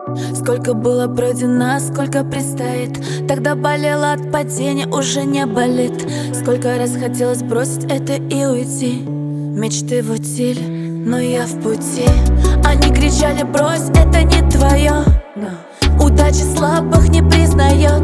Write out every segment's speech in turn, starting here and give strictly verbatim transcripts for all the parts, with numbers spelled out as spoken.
Сколько было пройдено, сколько предстоит. Тогда болело от падения, уже не болит. Сколько раз хотелось бросить это и уйти. Мечты в утиль, но я в пути. Они кричали: брось, это не твое. Удача слабых не признает.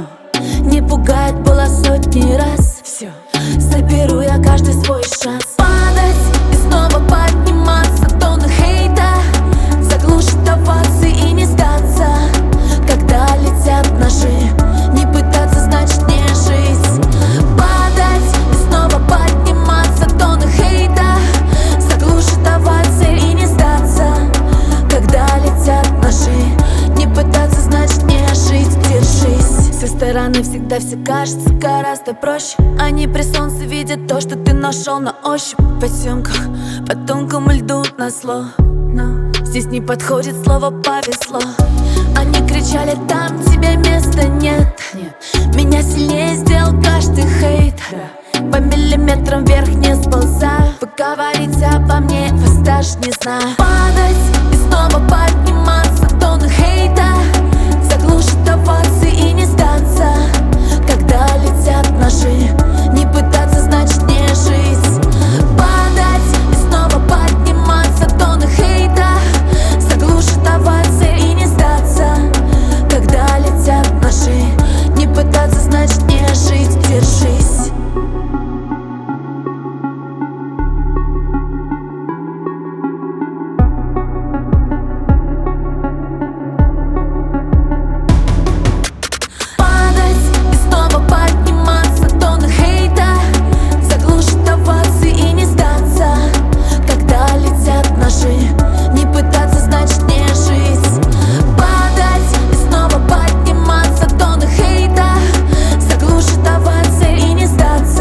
Не пугает, было сотни раз. Все, заберу я каждый свой шанс. Падать и снова подниматься, тонны хейта заглушит овации и не сдаться. Когда летят ножи, не пытаться, значит не жить. Падать и снова подниматься, тонны хейта заглушит овации и не сдаться. Когда летят ножи, не пытаться, значит не жить. Держись. Со стороны всегда все кажется гораздо проще. Они при солнце видят то, что ты нашел на ощупь. В потемках, по тонкому льду назло. Но здесь не подходит слово «повезло». Они кричали: там тебе места нет. Меня сильнее сделал каждый хейт. По миллиметрам вверх не сползаю. Вы говорите обо мне, вас даже не знаю. Падать и снова подниматься, тонны хейта заглушит овации и не сдаться. Когда летят ножи, не пытаться, значит не жить. Падать и снова подниматься, тонны хейта заглушит овации и не сдаться. Когда летят ножи, не пытаться, значит не жить. Держись.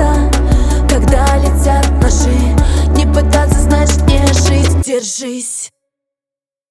Держись.